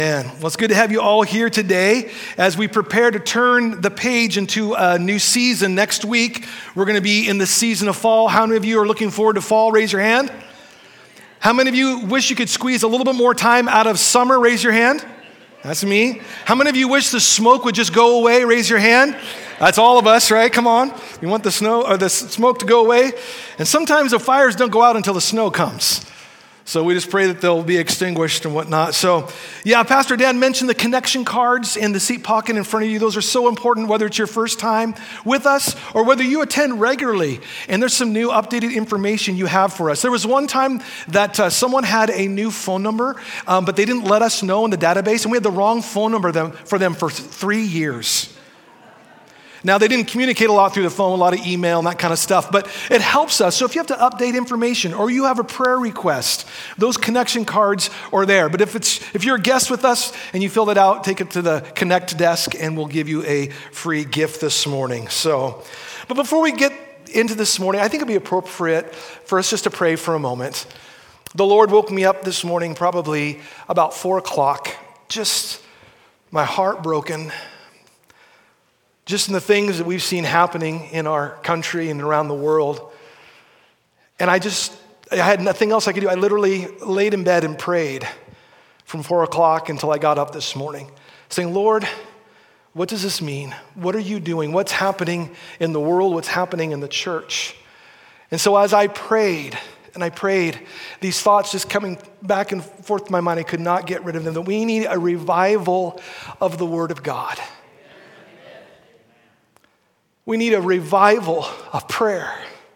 Well, it's good to have you all here today as we prepare to turn the page into a new season. Next week, we're going to be in the season of fall. How many of you are looking forward to fall? Raise your hand. How many of you wish you could squeeze a little bit more time out of summer? Raise your hand. That's me. How many of you wish the smoke would just go away? Raise your hand. That's all of us, right? Come on. You want the smoke to go away? And sometimes the fires don't go out until the snow comes. So we just pray that they'll be extinguished and whatnot. So yeah, Pastor Dan mentioned the connection cards in the seat pocket in front of you. Those are so important, whether it's your first time with us or whether you attend regularly. And there's some new updated information you have for us. There was one time that someone had a new phone number, but they didn't let us know in the database, and we had the wrong phone number for them for 3 years. Now, they didn't communicate a lot through the phone, a lot of email and that kind of stuff, but it helps us. So if you have to update information or you have a prayer request, those connection cards are there. But if you're a guest with us and you fill that out, take it to the Connect desk and we'll give you a free gift this morning. But before we get into this morning, I think it'd be appropriate for us just to pray for a moment. The Lord woke me up this morning probably about 4 o'clock, just my heart broken. Just in the things that we've seen happening in our country and around the world. And I had nothing else I could do. I literally laid in bed and prayed from 4 o'clock until I got up this morning, saying, Lord, what does this mean? What are you doing? What's happening in the world? What's happening in the church? And so as I prayed, these thoughts just coming back and forth in my mind, I could not get rid of them, that we need a revival of the Word of God. We need a revival of prayer.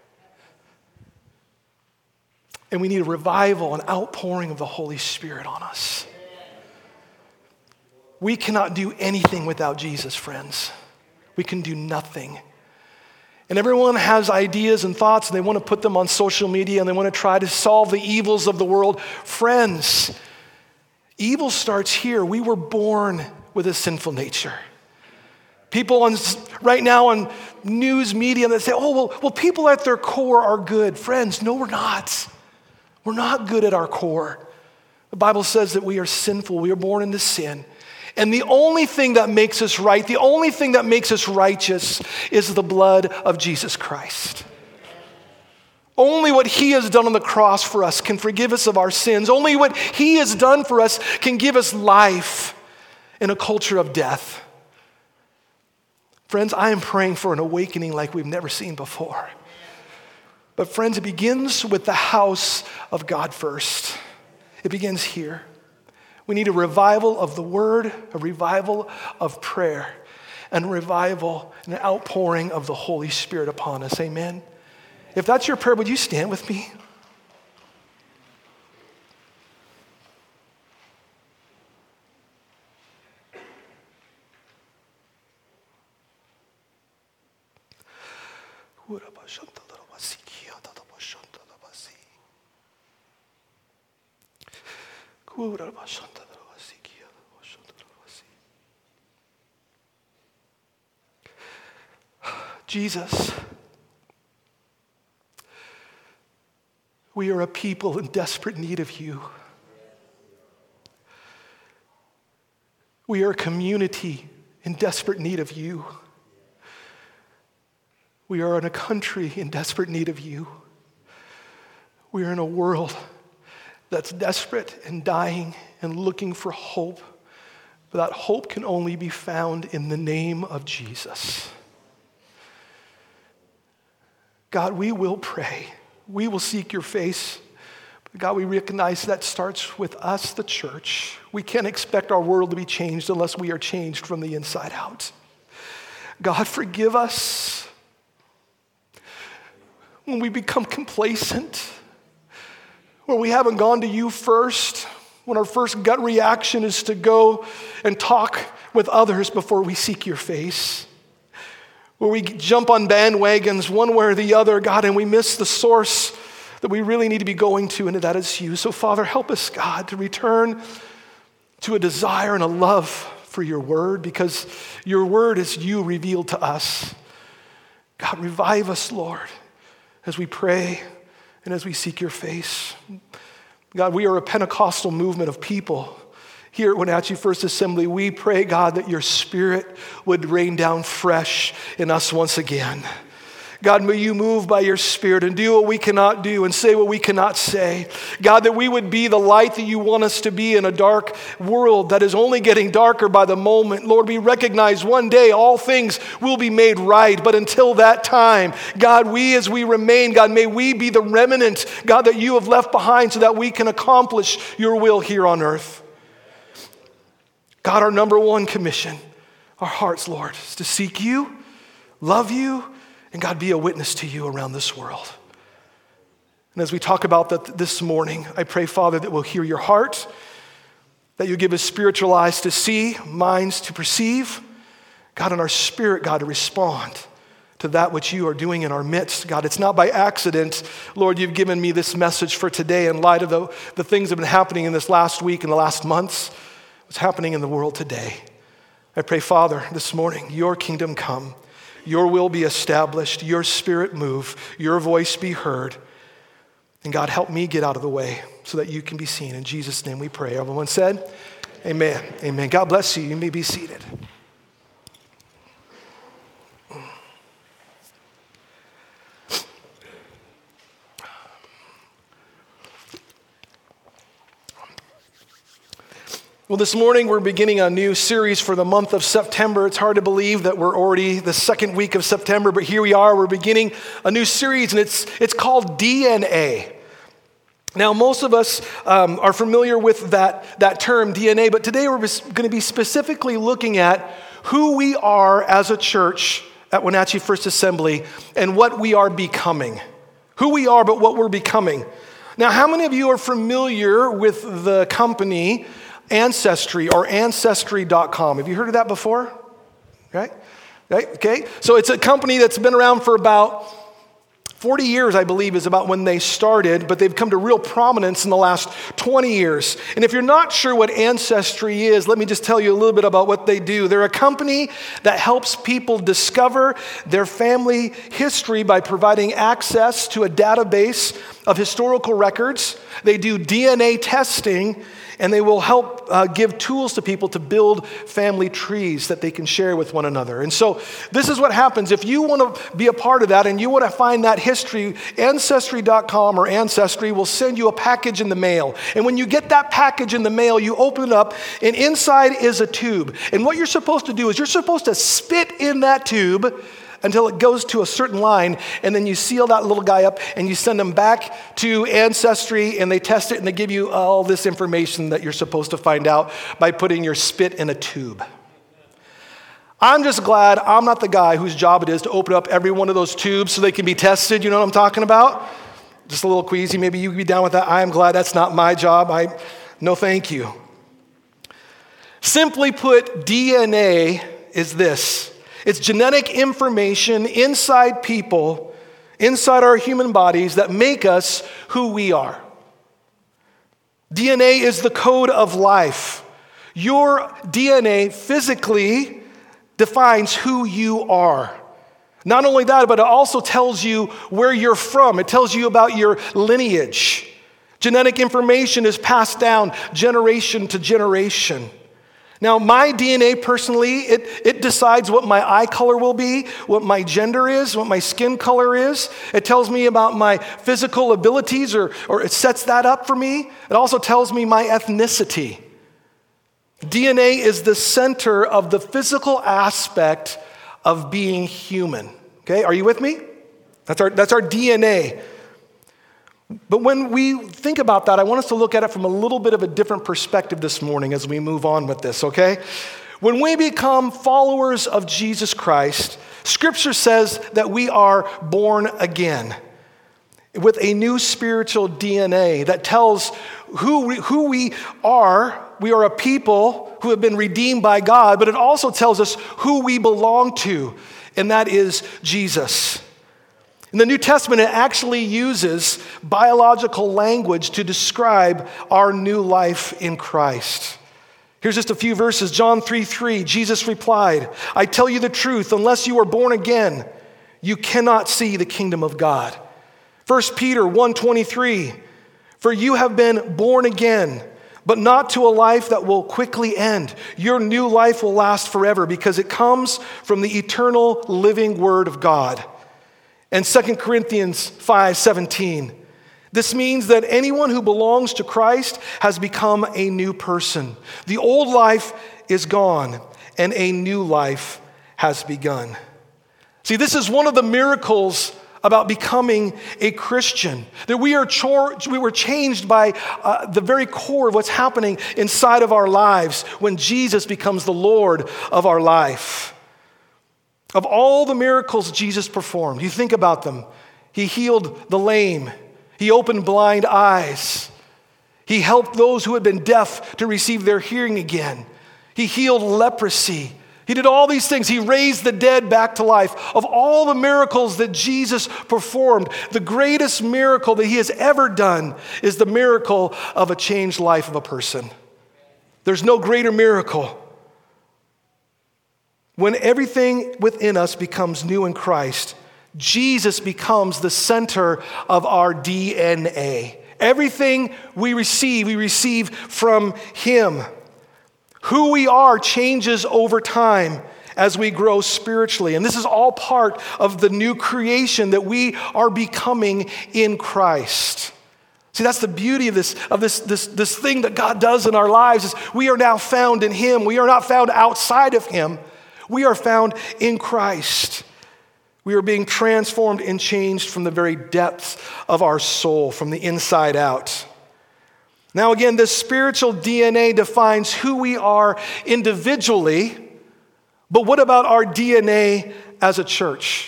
And we need a revival, an outpouring of the Holy Spirit on us. We cannot do anything without Jesus, friends. We can do nothing. And everyone has ideas and thoughts, and they want to put them on social media, and they want to try to solve the evils of the world. Friends, evil starts here. We were born with a sinful nature. People right now on news media that say, well, people at their core are good. Friends, no, we're not. We're not good at our core. The Bible says that we are sinful. We are born into sin. And the only thing that makes us right, the only thing that makes us righteous is the blood of Jesus Christ. Only what He has done on the cross for us can forgive us of our sins. Only what He has done for us can give us life in a culture of death. Friends, I am praying for an awakening like we've never seen before. But friends, it begins with the house of God first. It begins here. We need a revival of the Word, a revival of prayer, and a revival and an outpouring of the Holy Spirit upon us. Amen. If that's your prayer, would you stand with me? Jesus, we are a people in desperate need of you. We are a community in desperate need of you. We are in a country in desperate need of you. We are in a world that's desperate and dying and looking for hope. But that hope can only be found in the name of Jesus. God, we will pray. We will seek your face. But God, we recognize that starts with us, the church. We can't expect our world to be changed unless we are changed from the inside out. God, forgive us when we become complacent, when we haven't gone to you first, when our first gut reaction is to go and talk with others before we seek your face, where we jump on bandwagons one way or the other, God, and we miss the source that we really need to be going to, and that is you. So, Father, help us, God, to return to a desire and a love for your word, because your word is you revealed to us. God, revive us, Lord, as we pray and as we seek your face. God, we are a Pentecostal movement of people here at Wenatchee First Assembly, we pray, God, that your Spirit would rain down fresh in us once again. God, may you move by your Spirit and do what we cannot do and say what we cannot say. God, that we would be the light that you want us to be in a dark world that is only getting darker by the moment. Lord, we recognize one day all things will be made right. But until that time, God, as we remain, God, may we be the remnant, God, that you have left behind so that we can accomplish your will here on earth. God, our number one commission, our hearts, Lord, is to seek you, love you, and God, be a witness to you around this world. And as we talk about that this morning, I pray, Father, that we'll hear your heart, that you give us spiritual eyes to see, minds to perceive, God, and our spirit, God, to respond to that which you are doing in our midst. God, it's not by accident, Lord, you've given me this message for today in light of the things that have been happening in this last week and the last months, what's happening in the world today. I pray, Father, this morning, your kingdom come. Your will be established, your spirit move, your voice be heard. And God, help me get out of the way so that you can be seen. In Jesus' name we pray. Everyone said, amen. Amen. God bless you. You may be seated. Well, this morning we're beginning a new series for the month of September. It's hard to believe that we're already the second week of September, but here we are. We're beginning a new series, and it's called DNA. Now, most of us are familiar with that term, DNA, but today we're going to be specifically looking at who we are as a church at Wenatchee First Assembly and what we are becoming. Who we are, but what we're becoming. Now, how many of you are familiar with the company Ancestry or Ancestry.com? Have you heard of that before? Right? Okay. So it's a company that's been around for about 40 years, I believe, is about when they started, but they've come to real prominence in the last 20 years. And if you're not sure what Ancestry is, let me just tell you a little bit about what they do. They're a company that helps people discover their family history by providing access to a database of historical records. They do DNA testing, and they will help give tools to people to build family trees that they can share with one another. And so this is what happens. If you want to be a part of that and you want to find that history, Ancestry.com or Ancestry will send you a package in the mail. And when you get that package in the mail, you open it up, and inside is a tube. And what you're supposed to do is you're supposed to spit in that tube until it goes to a certain line, and then you seal that little guy up and you send them back to Ancestry, and they test it and they give you all this information that you're supposed to find out by putting your spit in a tube. I'm just glad I'm not the guy whose job it is to open up every one of those tubes so they can be tested. You know what I'm talking about? Just a little queasy. Maybe you could be down with that. I am glad that's not my job. No thank you. Simply put, DNA is this. It's genetic information inside people, inside our human bodies that make us who we are. DNA is the code of life. Your DNA physically defines who you are. Not only that, but it also tells you where you're from. It tells you about your lineage. Genetic information is passed down generation to generation. Now, my DNA personally, it decides what my eye color will be, what my gender is, what my skin color is. It tells me about my physical abilities, or it sets that up for me. It also tells me my ethnicity. DNA is the center of the physical aspect of being human. Okay, are you with me? That's our DNA. But when we think about that, I want us to look at it from a little bit of a different perspective this morning as we move on with this, okay? When we become followers of Jesus Christ, Scripture says that we are born again with a new spiritual DNA that tells who we are. We are a people who have been redeemed by God, but it also tells us who we belong to, and that is Jesus. In the New Testament, it actually uses biological language to describe our new life in Christ. Here's just a few verses. John 3:3, Jesus replied, "I tell you the truth, unless you are born again, you cannot see the kingdom of God." 1 Peter 1:23, "For you have been born again, but not to a life that will quickly end. Your new life will last forever because it comes from the eternal living Word of God. And 2 Corinthians 5:17. This means that anyone who belongs to Christ has become a new person. The old life is gone and a new life has begun. See, this is one of the miracles about becoming a Christian, that we were changed by the very core of what's happening inside of our lives when Jesus becomes the Lord of our life. Of all the miracles Jesus performed, you think about them. He healed the lame. He opened blind eyes. He helped those who had been deaf to receive their hearing again. He healed leprosy. He did all these things. He raised the dead back to life. Of all the miracles that Jesus performed, the greatest miracle that he has ever done is the miracle of a changed life of a person. There's no greater miracle. When everything within us becomes new in Christ, Jesus becomes the center of our DNA. Everything we receive from him. Who we are changes over time as we grow spiritually. And this is all part of the new creation that we are becoming in Christ. See, that's the beauty of this thing that God does in our lives is we are now found in him. We are not found outside of him. We are found in Christ. We are being transformed and changed from the very depths of our soul, from the inside out. Now again, this spiritual DNA defines who we are individually, but what about our DNA as a church?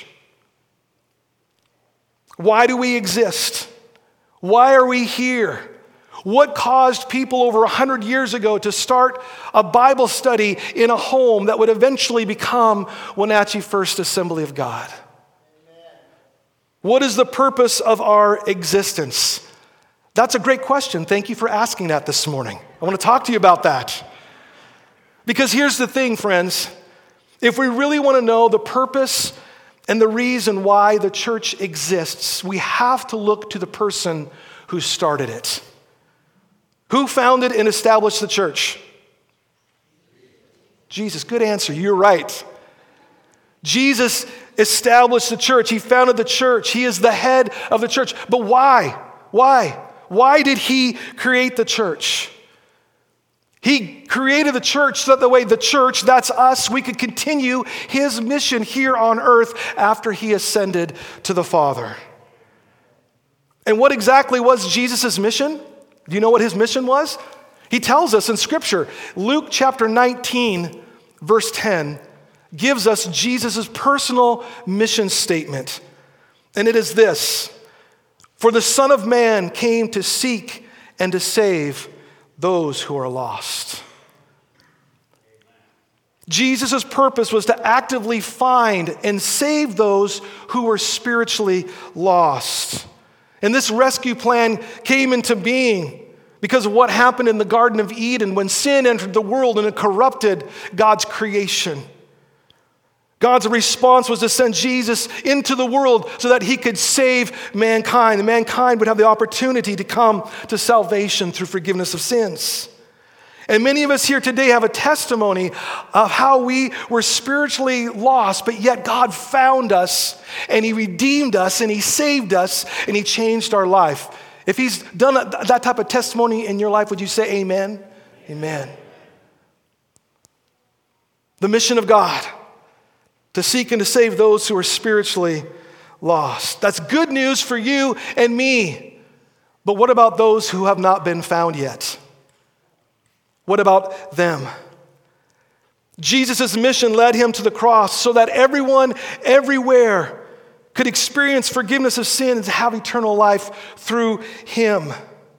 Why do we exist? Why are we here? What caused people over 100 years ago to start a Bible study in a home that would eventually become Wenatchee First Assembly of God? What is the purpose of our existence? That's a great question. Thank you for asking that this morning. I want to talk to you about that. Because here's the thing, friends. If we really want to know the purpose and the reason why the church exists, we have to look to the person who started it. Who founded and established the church? Jesus. Good answer. You're right. Jesus established the church. He founded the church. He is the head of the church. But why? Why? Why did he create the church? He created the church so that the way the church, that's us, we could continue his mission here on earth after he ascended to the Father. And what exactly was Jesus' mission? Do you know what his mission was? He tells us in Scripture. Luke chapter 19, verse 10, gives us Jesus' personal mission statement. And it is this: for the Son of Man came to seek and to save those who are lost. Jesus' purpose was to actively find and save those who were spiritually lost. And this rescue plan came into being because of what happened in the Garden of Eden when sin entered the world and it corrupted God's creation. God's response was to send Jesus into the world so that he could save mankind. And mankind would have the opportunity to come to salvation through forgiveness of sins. And many of us here today have a testimony of how we were spiritually lost, but yet God found us and he redeemed us and he saved us and he changed our life. If he's done that type of testimony in your life, would you say amen? Amen. The mission of God: to seek and to save those who are spiritually lost. That's good news for you and me. But what about those who have not been found yet? What about them? Jesus' mission led him to the cross so that everyone, everywhere, could experience forgiveness of sin and have eternal life through him.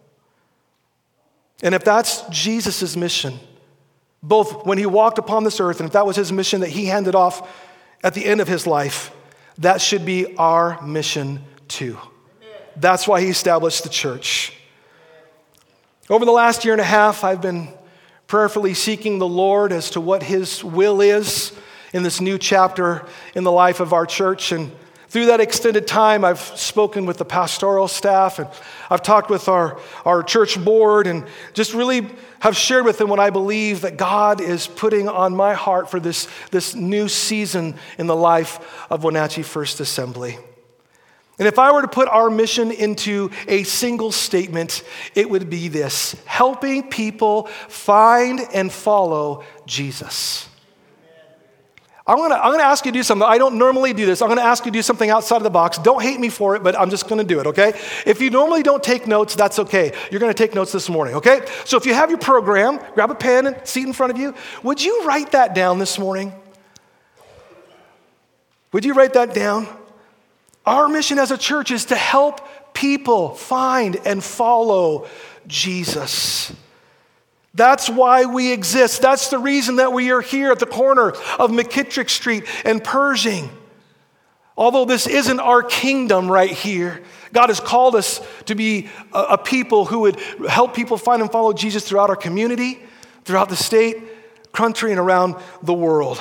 And if that's Jesus' mission, both when he walked upon this earth and if that was his mission that he handed off at the end of his life, that should be our mission too. That's why he established the church. Over the last year and a half, I've been prayerfully seeking the Lord as to what his will is in this new chapter in the life of our church. And through that extended time, I've spoken with the pastoral staff, and I've talked with our church board, and just really have shared with them what I believe that God is putting on my heart for this new season in the life of Wenatchee First Assembly. And if I were to put our mission into a single statement, it would be this: helping people find and follow Jesus. I'm gonna ask you to do something. I don't normally do this. I'm gonna ask you to do something outside of the box. Don't hate me for it, but I'm just gonna do it, okay? If you normally don't take notes, that's okay. You're gonna take notes this morning, okay? So if you have your program, grab a pen and seat in front of you. Would you write that down this morning? Would you write that down? Our mission as a church is to help people find and follow Jesus. That's why we exist. That's the reason that we are here at the corner of McKittrick Street and Pershing. Although this isn't our kingdom right here, God has called us to be a people who would help people find and follow Jesus throughout our community, throughout the state, country, and around the world.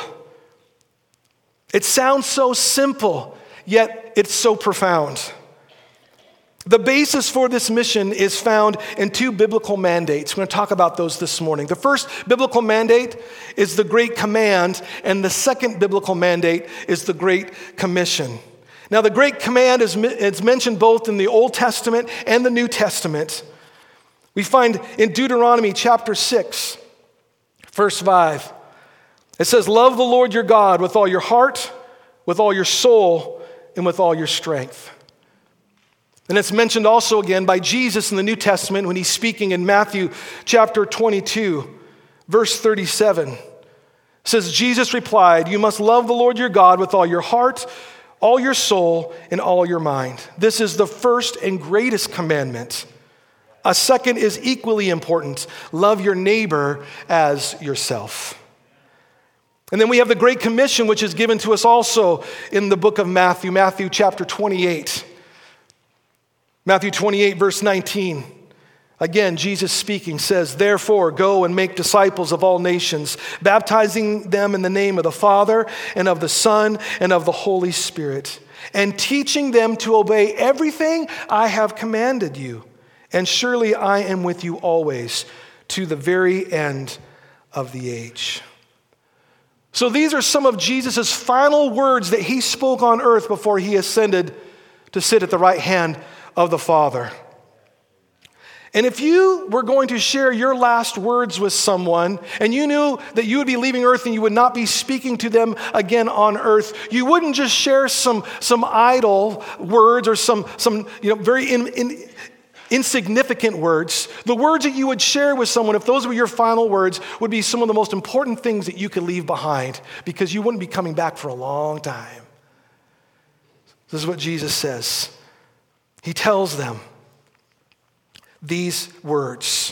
It sounds so simple, yet it's so profound. The basis for this mission is found in two biblical mandates. We're going to talk about those this morning. The first biblical mandate is the Great Command, and the second biblical mandate is the Great Commission. Now, the Great Command is mentioned both in the Old Testament and the New Testament. We find in Deuteronomy chapter 6, verse 5, it says, "Love the Lord your God with all your heart, with all your soul, and with all your strength." And it's mentioned also again by Jesus in the New Testament when he's speaking in Matthew chapter 22, verse 37. It says, Jesus replied, "You must love the Lord your God with all your heart, all your soul, and all your mind. This is the first and greatest commandment. A second is equally important. Love your neighbor as yourself." And then we have the Great Commission, which is given to us also in the book of Matthew, Matthew chapter 28. Matthew 28, verse 19. Again, Jesus speaking says, "Therefore, go and make disciples of all nations, baptizing them in the name of the Father and of the Son and of the Holy Spirit, and teaching them to obey everything I have commanded you. And surely I am with you always to the very end of the age." So these are some of Jesus' final words that he spoke on earth before he ascended to sit at the right hand of the Father. And if you were going to share your last words with someone and you knew that you would be leaving earth and you would not be speaking to them again on earth, you wouldn't just share some idle words or some very insignificant words. The words that you would share with someone, if those were your final words, would be some of the most important things that you could leave behind, because you wouldn't be coming back for a long time. This is what Jesus says. He tells them these words.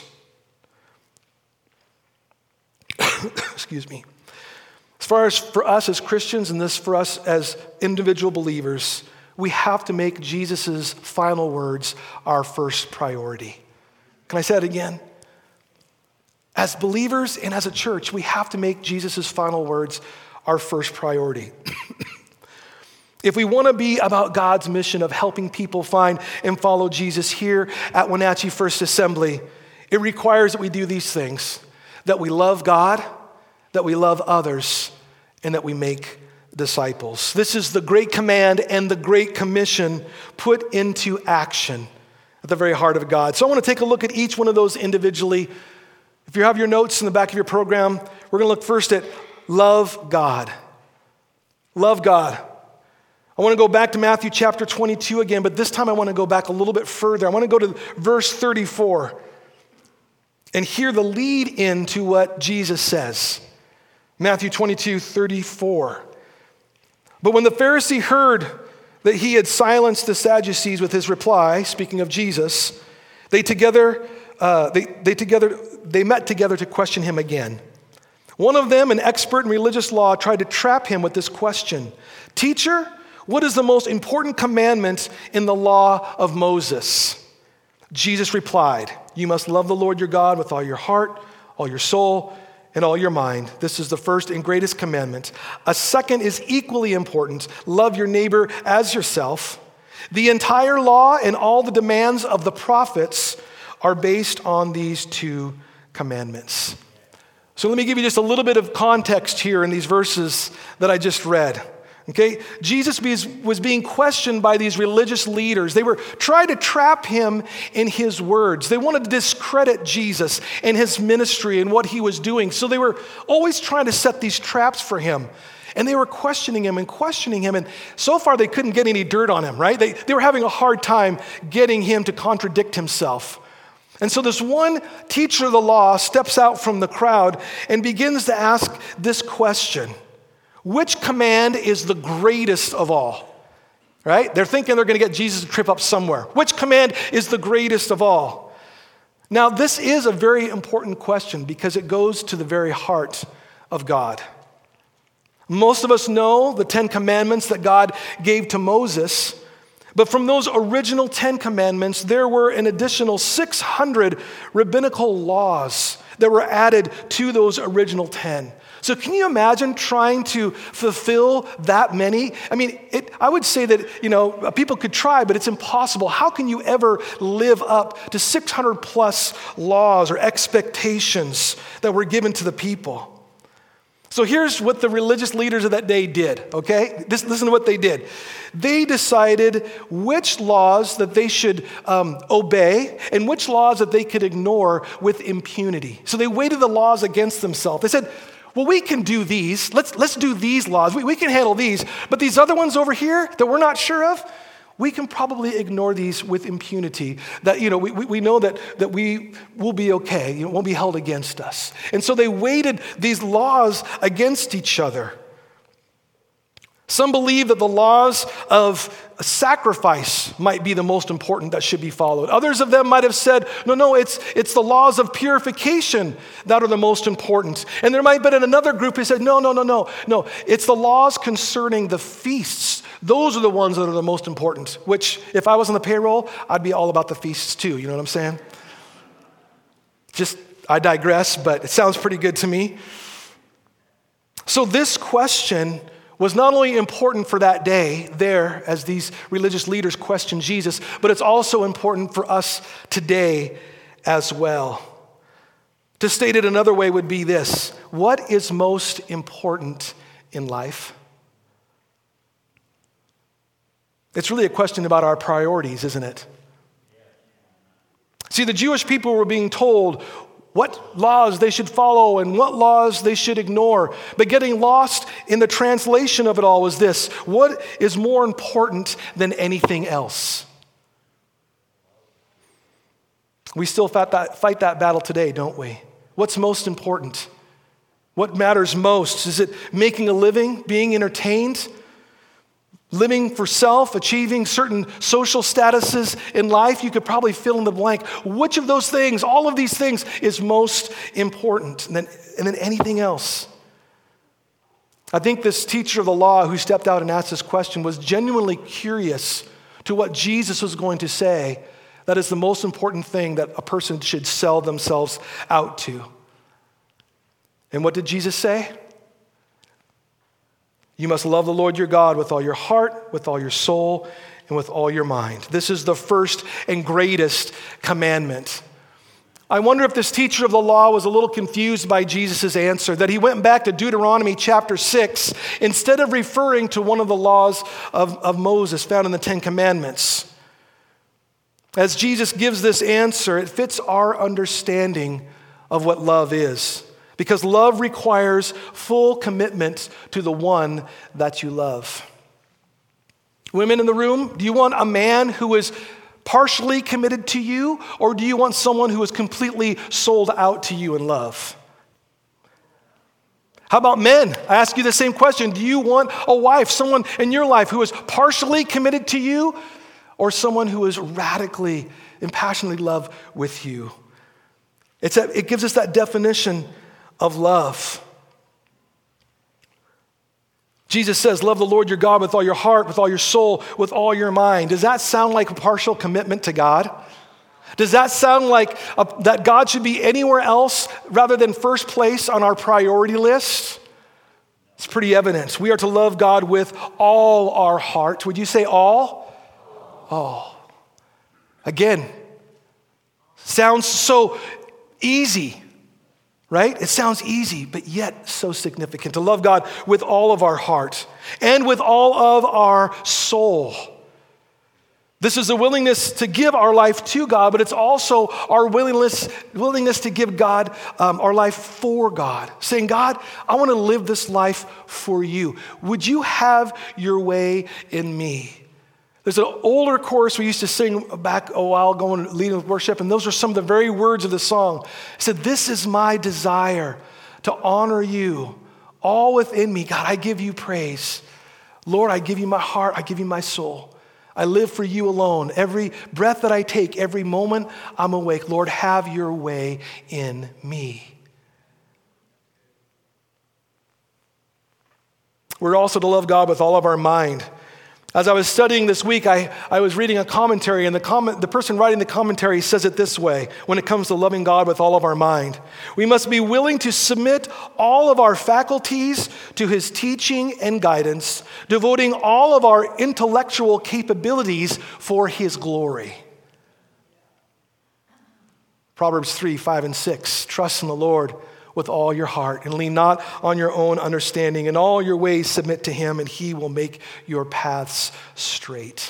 Excuse me. As far as for us as Christians, and this for us as individual believers, we have to make Jesus' final words our first priority. Can I say it again? As believers and as a church, we have to make Jesus' final words our first priority. If we want to be about God's mission of helping people find and follow Jesus here at Wenatchee First Assembly, it requires that we do these things: that we love God, that we love others, and that we make disciples. This is the Great Command and the Great Commission put into action at the very heart of God. So I want to take a look at each one of those individually. If you have your notes in the back of your program, we're going to look first at love God. Love God. I want to go back to Matthew chapter 22 again, but this time I want to go back a little bit further. I want to go to verse 34 and hear the lead in to what Jesus says. Matthew 22, 34. "But when the Pharisee heard that he had silenced the Sadducees with his reply," speaking of Jesus, they met together to question him again. One of them, an expert in religious law, tried to trap him with this question: "Teacher, what is the most important commandment in the law of Moses?" Jesus replied, "You must love the Lord your God with all your heart, all your soul, and all your mind. This is the first and greatest commandment. A second is equally important. Love your neighbor as yourself. The entire law and all the demands of the prophets are based on these two commandments. So let me give you just a little bit of context here in these verses that I just read. Okay, Jesus was being questioned by these religious leaders. They were trying to trap him in his words. They wanted to discredit Jesus and his ministry and what he was doing. So they were always trying to set these traps for him. And they were questioning him. And so far they couldn't get any dirt on him, right? They were having a hard time getting him to contradict himself. And so this one teacher of the law steps out from the crowd and begins to ask this question. Which command is the greatest of all? Right? They're thinking they're going to get Jesus to trip up somewhere. Which command is the greatest of all? Now, this is a very important question because it goes to the very heart of God. Most of us know the 10 commandments that God gave to Moses, but from those original 10 commandments, there were an additional 600 rabbinical laws that were added to those original 10. So can you imagine trying to fulfill that many? I mean, I would say that, people could try, but it's impossible. How can you ever live up to 600 plus laws or expectations that were given to the people? So here's what the religious leaders of that day did, okay? Listen to what they did. They decided which laws that they should obey and which laws that they could ignore with impunity. So they weighted the laws against themselves. They said, well, we can do these. Let's do these laws. We can handle these. But these other ones over here that we're not sure of, we can probably ignore these with impunity. That, we know that we will be okay. It won't be held against us. And so they weighted these laws against each other. Some believe that the laws of sacrifice might be the most important that should be followed. Others of them might have said, no, it's the laws of purification that are the most important. And there might have been another group who said, no, it's the laws concerning the feasts. Those are the ones that are the most important, which if I was on the payroll, I'd be all about the feasts too. You know what I'm saying? I digress, but it sounds pretty good to me. So this question was not only important for that day there as these religious leaders questioned Jesus, but it's also important for us today as well. To state it another way would be this: what is most important in life? It's really a question about our priorities, isn't it? See, the Jewish people were being told what laws they should follow and what laws they should ignore. But getting lost in the translation of it all was this: what is more important than anything else? We still fight that battle today, don't we? What's most important? What matters most? Is it making a living, being entertained, living for self, achieving certain social statuses in life? You could probably fill in the blank. Which of those things, all of these things, is most important than anything else? I think this teacher of the law who stepped out and asked this question was genuinely curious to what Jesus was going to say that is the most important thing that a person should sell themselves out to. And what did Jesus say? You must love the Lord your God with all your heart, with all your soul, and with all your mind. This is the first and greatest commandment. I wonder if this teacher of the law was a little confused by Jesus' answer, that he went back to Deuteronomy chapter 6 instead of referring to one of the laws of Moses found in the 10 Commandments. As Jesus gives this answer, it fits our understanding of what love is. Because love requires full commitment to the one that you love. Women in the room, do you want a man who is partially committed to you, or do you want someone who is completely sold out to you in love? How about men? I ask you the same question. Do you want a wife, someone in your life who is partially committed to you, or someone who is radically and passionately in love with you? It gives us that definition of love. Jesus says, love the Lord your God with all your heart, with all your soul, with all your mind. Does that sound like a partial commitment to God? Does that sound like that God should be anywhere else rather than first place on our priority list? It's pretty evident. We are to love God with all our heart. Would you say all? All. Again, sounds so easy, right? It sounds easy, but yet so significant. To love God with all of our heart and with all of our soul. This is a willingness to give our life to God, but it's also our willingness to give God our life for God. Saying, God, I want to live this life for you. Would you have your way in me? There's an older chorus we used to sing back a while ago and leading with worship, and those are some of the very words of the song. It said, this is my desire to honor you, all within me. God, I give you praise. Lord, I give you my heart, I give you my soul. I live for you alone. Every breath that I take, every moment I'm awake, Lord, have your way in me. We're also to love God with all of our mind. As I was studying this week, I was reading a commentary, and the person writing the commentary says it this way when it comes to loving God with all of our mind. We must be willing to submit all of our faculties to his teaching and guidance, devoting all of our intellectual capabilities for his glory. Proverbs 3, 5, and 6. Trust in the Lord with all your heart and lean not on your own understanding. In all your ways submit to him, and he will make your paths straight.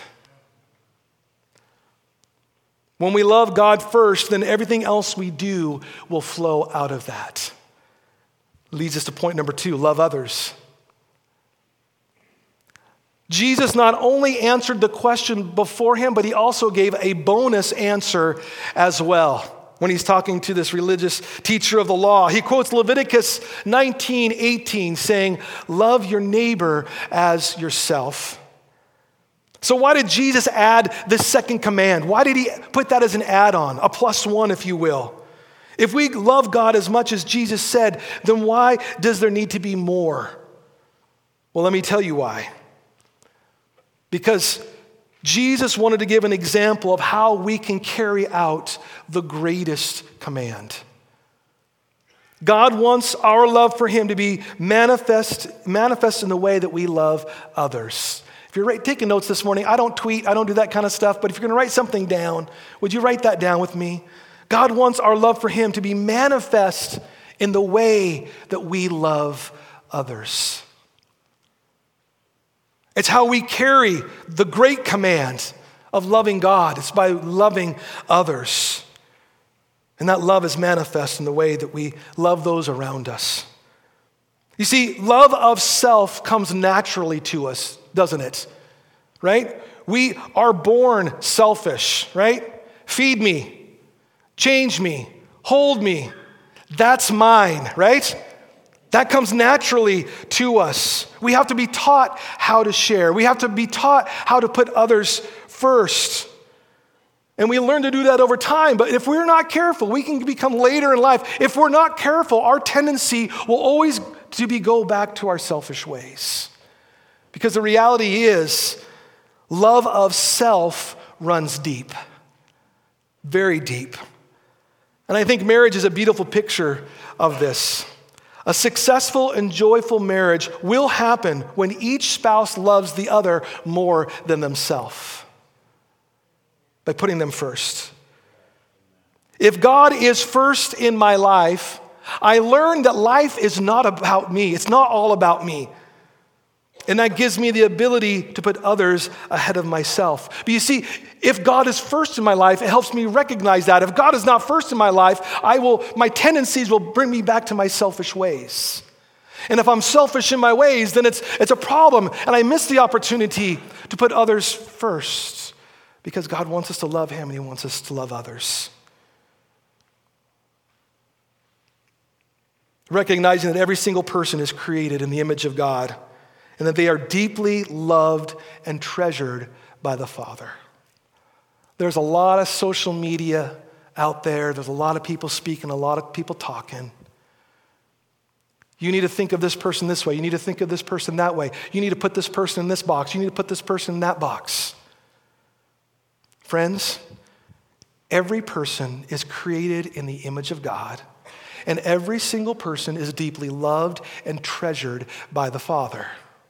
When we love God first, then everything else we do will flow out of that. Leads us to point number 2, love others. Jesus not only answered the question before him, but he also gave a bonus answer as well. When he's talking to this religious teacher of the law, he quotes Leviticus 19:18 saying, love your neighbor as yourself. So why did Jesus add this second command? Why did he put that as an add-on, a +1, if you will? If we love God as much as Jesus said, then why does there need to be more? Well, let me tell you why. Because Jesus wanted to give an example of how we can carry out the greatest command. God wants our love for him to be manifest in the way that we love others. If you're taking notes this morning, I don't tweet, I don't do that kind of stuff, but if you're going to write something down, would you write that down with me? God wants our love for him to be manifest in the way that we love others. It's how we carry the great command of loving God. It's by loving others. And that love is manifest in the way that we love those around us. You see, love of self comes naturally to us, doesn't it? Right? We are born selfish, right? Feed me, change me, hold me. That's mine, right? That comes naturally to us. We have to be taught how to share. We have to be taught how to put others first. And we learn to do that over time. But if we're not careful, we can become later in life. If we're not careful, our tendency will always go back to our selfish ways. Because the reality is, love of self runs deep. Very deep. And I think marriage is a beautiful picture of this. A successful and joyful marriage will happen when each spouse loves the other more than themselves, by putting them first. If God is first in my life, I learn that life is not about me. It's not all about me. And that gives me the ability to put others ahead of myself. But you see, if God is first in my life, it helps me recognize that. If God is not first in my life, my tendencies will bring me back to my selfish ways. And if I'm selfish in my ways, then it's a problem, and I miss the opportunity to put others first, because God wants us to love him and he wants us to love others. Recognizing that every single person is created in the image of God, and that they are deeply loved and treasured by the Father. There's a lot of social media out there. There's a lot of people speaking, a lot of people talking. You need to think of this person this way. You need to think of this person that way. You need to put this person in this box. You need to put this person in that box. Friends, Every person is created in the image of God, and every single person is deeply loved and treasured by the Father.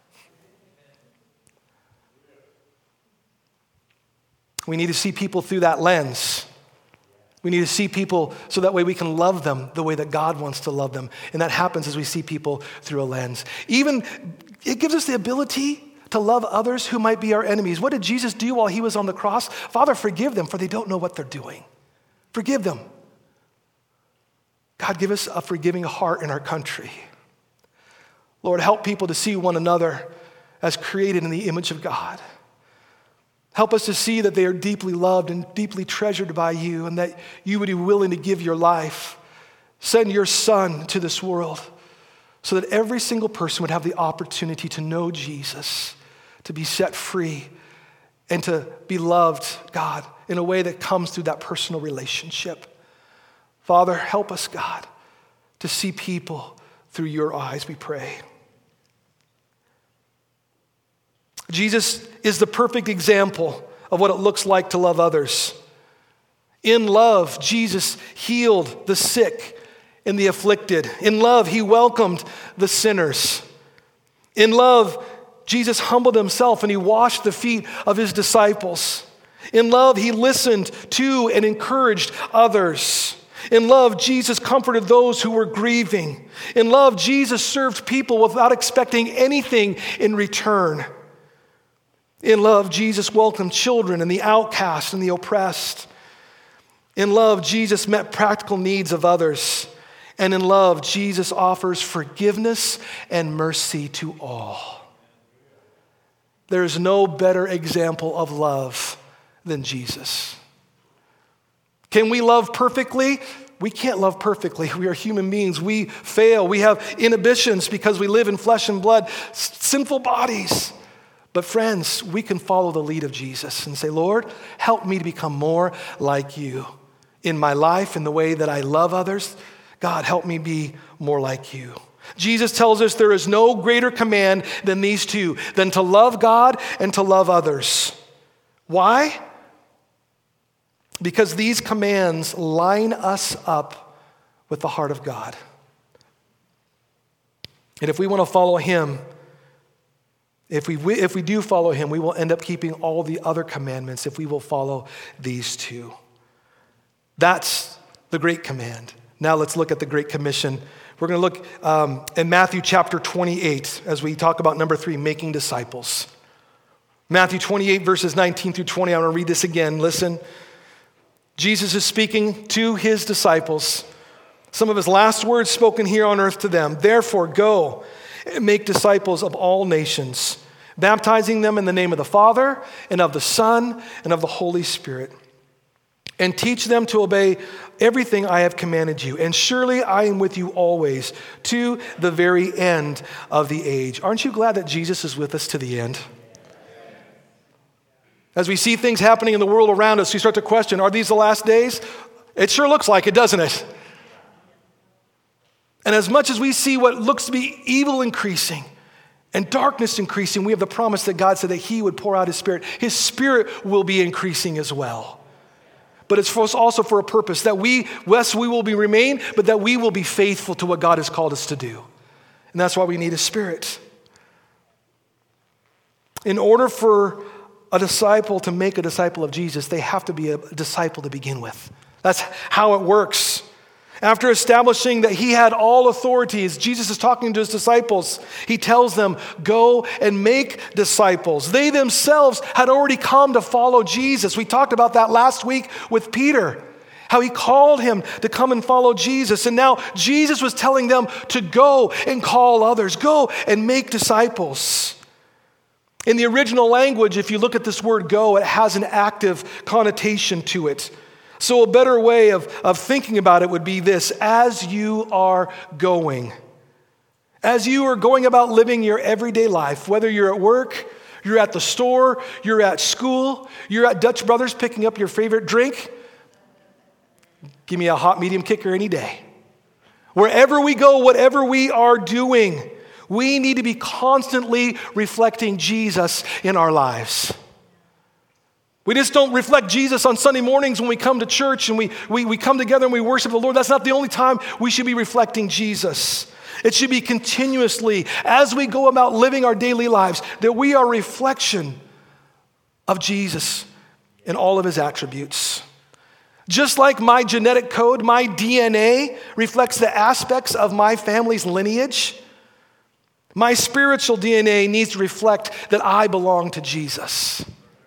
We need to see people through that lens. We need to see people so that way we can love them the way that God wants to love them. And that happens as we see people through a lens. Even, it gives us the ability to love others who might be our enemies. What did Jesus do while he was on the cross? Father, forgive them, for they don't know what they're doing. Forgive them. God, give us a forgiving heart in our country. Lord, help people to see one another as created in the image of God. Help us to see that they are deeply loved and deeply treasured by you, and that you would be willing to give your life, send your Son to this world, so that every single person would have the opportunity to know Jesus, to be set free, and to be loved, God, in a way that comes through that personal relationship. Father, help us, God, to see people through your eyes, we pray. Jesus is the perfect example of what it looks like to love others. In love, Jesus healed the sick and the afflicted. In love, he welcomed the sinners. In love, Jesus humbled himself and he washed the feet of his disciples. In love, he listened to and encouraged others. In love, Jesus comforted those who were grieving. In love, Jesus served people without expecting anything in return. In love, Jesus welcomed children and the outcast and the oppressed. In love, Jesus met practical needs of others. And in love, Jesus offers forgiveness and mercy to all. There is no better example of love than Jesus. Can we love perfectly? We can't love perfectly. We are human beings. We fail. We have inhibitions because we live in flesh and blood, sinful bodies. But friends, we can follow the lead of Jesus and say, Lord, help me to become more like you. In my life, in the way that I love others, God, help me be more like you. Jesus tells us there is no greater command than these two, than to love God and to love others. Why? Because these commands line us up with the heart of God. And if we want to follow him, if we do follow him, we will end up keeping all the other commandments if we will follow these two. That's the great command. Now let's look at the Great Commission. We're going to look in Matthew chapter 28 as we talk about number 3, making disciples. Matthew 28 verses 19 through 20. I want to read this again. Listen. Jesus is speaking to his disciples. Some of his last words spoken here on earth to them. Therefore, go and make disciples of all nations, baptizing them in the name of the Father and of the Son and of the Holy Spirit, and teach them to obey everything I have commanded you. And surely I am with you always to the very end of the age. Aren't you glad that Jesus is with us to the end? As we see things happening in the world around us, we start to question, are these the last days? It sure looks like it, doesn't it? And as much as we see what looks to be evil increasing and darkness increasing, we have the promise that God said that he would pour out his Spirit. His Spirit will be increasing as well. But it's for us also for a purpose, that we will be remain, but that we will be faithful to what God has called us to do. And that's why we need his Spirit. In order for a disciple to make a disciple of Jesus, they have to be a disciple to begin with. That's how it works. After establishing that he had all authorities, Jesus is talking to his disciples. He tells them, go and make disciples. They themselves had already come to follow Jesus. We talked about that last week with Peter, how he called him to come and follow Jesus. And now Jesus was telling them to go and call others, go and make disciples. In the original language, if you look at this word go, it has an active connotation to it. So a better way of thinking about it would be this: as you are going. As you are going about living your everyday life, whether you're at work, you're at the store, you're at school, you're at Dutch Brothers picking up your favorite drink, give me a hot medium kicker any day. Wherever we go, whatever we are doing, we need to be constantly reflecting Jesus in our lives. We just don't reflect Jesus on Sunday mornings when we come to church and we come together and we worship the Lord. That's not the only time we should be reflecting Jesus. It should be continuously, as we go about living our daily lives, that we are a reflection of Jesus and all of his attributes. Just like my genetic code, my DNA reflects the aspects of my family's lineage, my spiritual DNA needs to reflect that I belong to Jesus.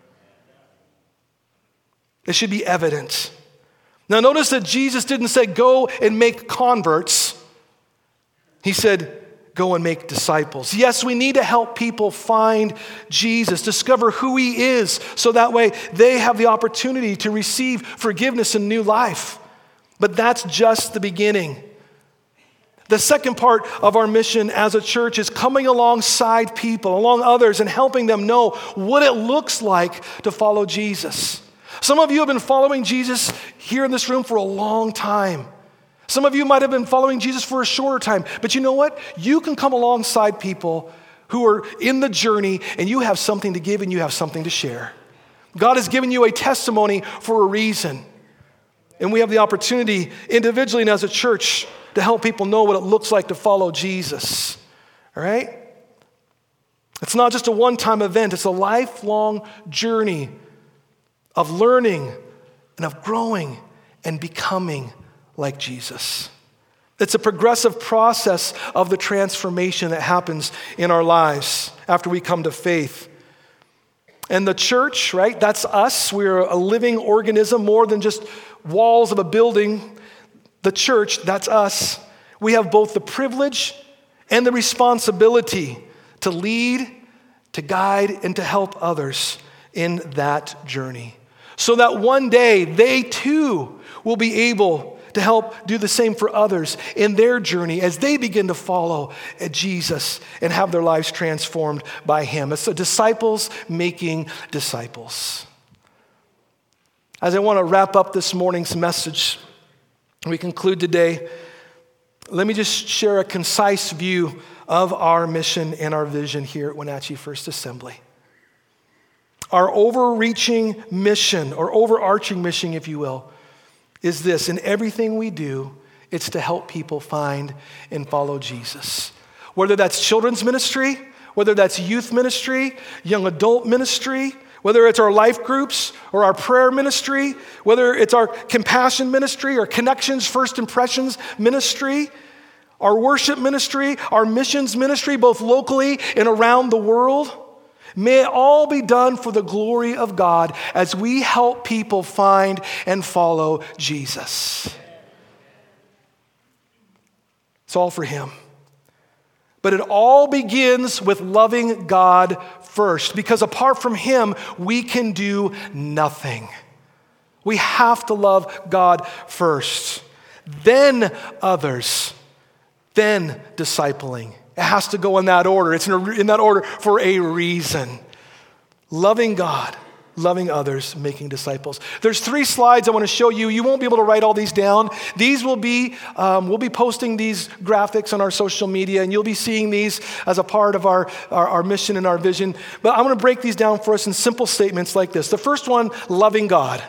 It should be evident. Now notice that Jesus didn't say, go and make converts. He said, go and make disciples. Yes, we need to help people find Jesus, discover who he is, so that way they have the opportunity to receive forgiveness and new life. But that's just the beginning. The second part of our mission as a church is coming alongside people, along others, and helping them know what it looks like to follow Jesus. Some of you have been following Jesus here in this room for a long time. Some of you might have been following Jesus for a shorter time, but you know what? You can come alongside people who are in the journey and you have something to give and you have something to share. God has given you a testimony for a reason. And we have the opportunity individually and as a church to help people know what it looks like to follow Jesus. All right? It's not just a one-time event, it's a lifelong journey of learning and of growing and becoming like Jesus. It's a progressive process of the transformation that happens in our lives after we come to faith. And the church, right, that's us. We're a living organism, more than just walls of a building. The church, that's us. We have both the privilege and the responsibility to lead, to guide, and to help others in that journey. So that one day they too will be able to help do the same for others in their journey as they begin to follow Jesus and have their lives transformed by him. It's disciples making disciples. As I want to wrap up this morning's message, we conclude today, let me just share a concise view of our mission and our vision here at Wenatchee First Assembly. Our overreaching mission, or overarching mission, if you will, is this: in everything we do, it's to help people find and follow Jesus. Whether that's children's ministry, whether that's youth ministry, young adult ministry, whether it's our life groups or our prayer ministry, whether it's our compassion ministry or connections, first impressions ministry, our worship ministry, our missions ministry, both locally and around the world. May it all be done for the glory of God as we help people find and follow Jesus. It's all for him. But it all begins with loving God first, because apart from him, we can do nothing. We have to love God first, then others, then discipling. It has to go in that order. It's in that order for a reason. Loving God, loving others, making disciples. There's 3 slides I want to show you. You won't be able to write all these down. These will be, we'll be posting these graphics on our social media, and you'll be seeing these as a part of our mission and our vision. But I'm going to break these down for us in simple statements like this. The first one, loving God.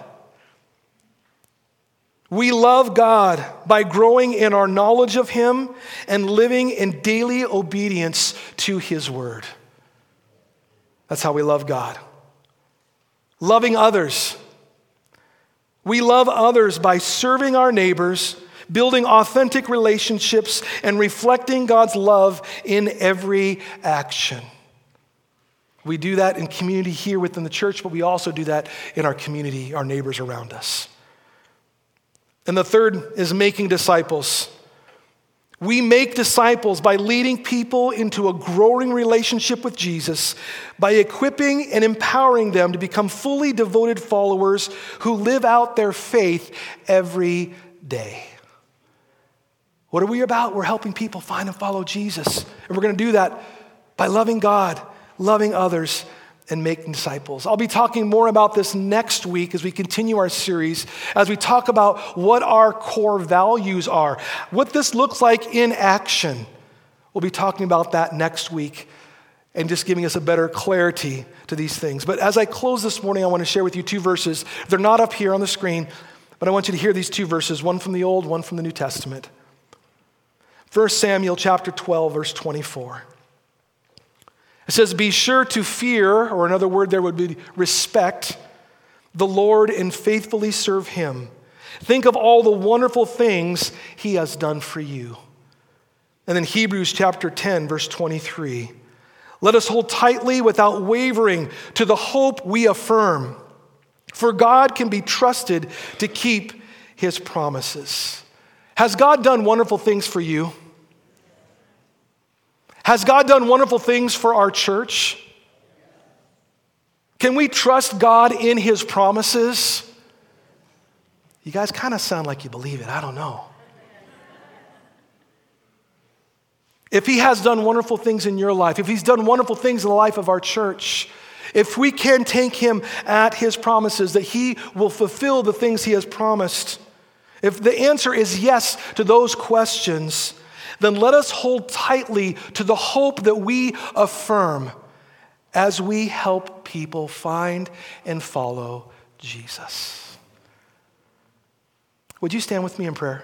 We love God by growing in our knowledge of him and living in daily obedience to his word. That's how we love God. Loving others. We love others by serving our neighbors, building authentic relationships, and reflecting God's love in every action. We do that in community here within the church, but we also do that in our community, our neighbors around us. And the third is making disciples. We make disciples by leading people into a growing relationship with Jesus, by equipping and empowering them to become fully devoted followers who live out their faith every day. What are we about? We're helping people find and follow Jesus. And we're going to do that by loving God, loving others, and making disciples. I'll be talking more about this next week as we continue our series, as we talk about what our core values are, what this looks like in action. We'll be talking about that next week and just giving us a better clarity to these things. But as I close this morning, I want to share with you two verses. They're not up here on the screen, but I want you to hear these two verses, one from the Old, one from the New Testament. 1 Samuel chapter 12, verse 24. It says, "Be sure to fear," or another word there would be respect, "the Lord and faithfully serve him. Think of all the wonderful things he has done for you." And then Hebrews chapter 10, verse 23. "Let us hold tightly without wavering to the hope we affirm, for God can be trusted to keep his promises." Has God done wonderful things for you? Has God done wonderful things for our church? Can we trust God in his promises? You guys kind of sound like you believe it. I don't know. If he has done wonderful things in your life, if he's done wonderful things in the life of our church, if we can take him at his promises, that he will fulfill the things he has promised, if the answer is yes to those questions, then let us hold tightly to the hope that we affirm as we help people find and follow Jesus. Would you stand with me in prayer?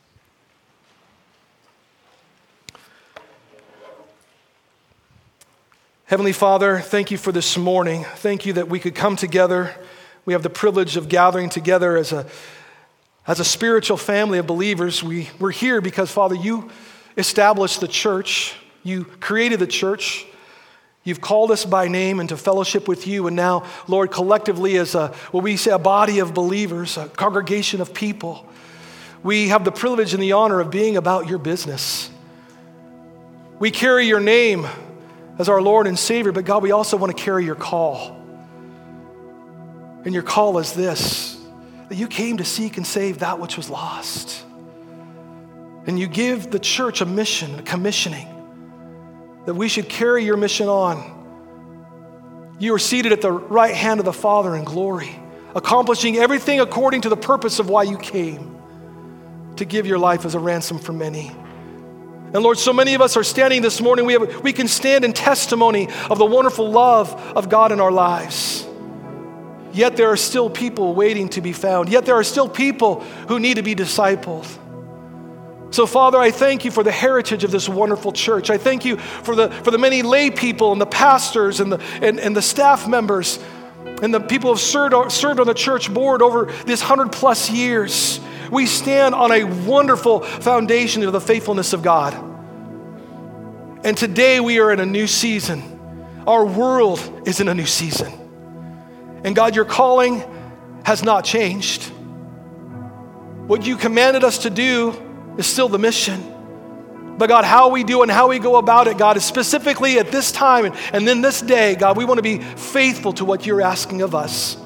Heavenly Father, thank you for this morning. Thank you that we could come together. We have the privilege of gathering together as a spiritual family of believers. We're here because, Father, you established the church. You created the church. You've called us by name into fellowship with you. And now, Lord, collectively as a body of believers, a congregation of people, we have the privilege and the honor of being about your business. We carry your name as our Lord and Savior, but God, we also want to carry your call. And your call is this, that you came to seek and save that which was lost. And you give the church a mission, a commissioning, that we should carry your mission on. You are seated at the right hand of the Father in glory, accomplishing everything according to the purpose of why you came, to give your life as a ransom for many. And Lord, so many of us are standing this morning, we can stand in testimony of the wonderful love of God in our lives. Yet there are still people waiting to be found. Yet there are still people who need to be discipled. So Father, I thank you for the heritage of this wonderful church. I thank you for the many lay people and the pastors and the staff members and the people who have served on the church board over this 100+ years. We stand on a wonderful foundation of the faithfulness of God. And today we are in a new season. Our world is in a new season. And God, your calling has not changed. What you commanded us to do is still the mission. But God, how we do and how we go about it, God, is specifically at this time and then this day, God, we want to be faithful to what you're asking of us.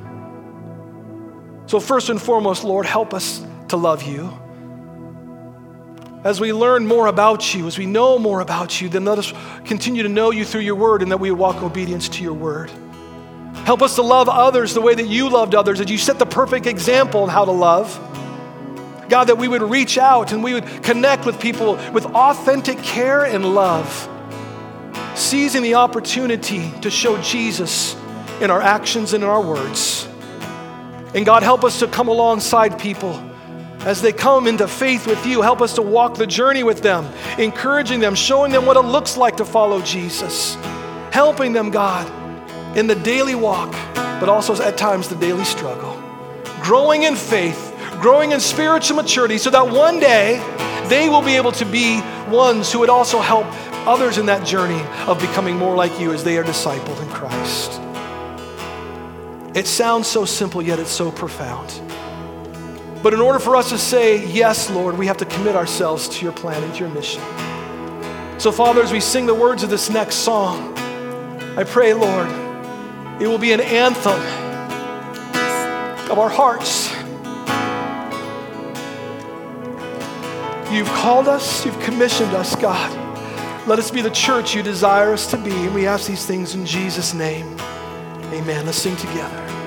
So first and foremost, Lord, help us to love you. As we learn more about you, as we know more about you, then let us continue to know you through your word and that we walk in obedience to your word. Help us to love others the way that you loved others, that you set the perfect example on how to love. God, that we would reach out and we would connect with people with authentic care and love, seizing the opportunity to show Jesus in our actions and in our words. And God, help us to come alongside people as they come into faith with you. Help us to walk the journey with them, encouraging them, showing them what it looks like to follow Jesus, helping them, God, in the daily walk, but also at times the daily struggle, growing in faith, growing in spiritual maturity so that one day they will be able to be ones who would also help others in that journey of becoming more like you as they are discipled in Christ. It sounds so simple, yet it's so profound. But in order for us to say, yes, Lord, we have to commit ourselves to your plan and to your mission. So Father, as we sing the words of this next song, I pray, Lord, it will be an anthem of our hearts. You've called us, you've commissioned us, God. Let us be the church you desire us to be. And we ask these things in Jesus' name. Amen. Let's sing together.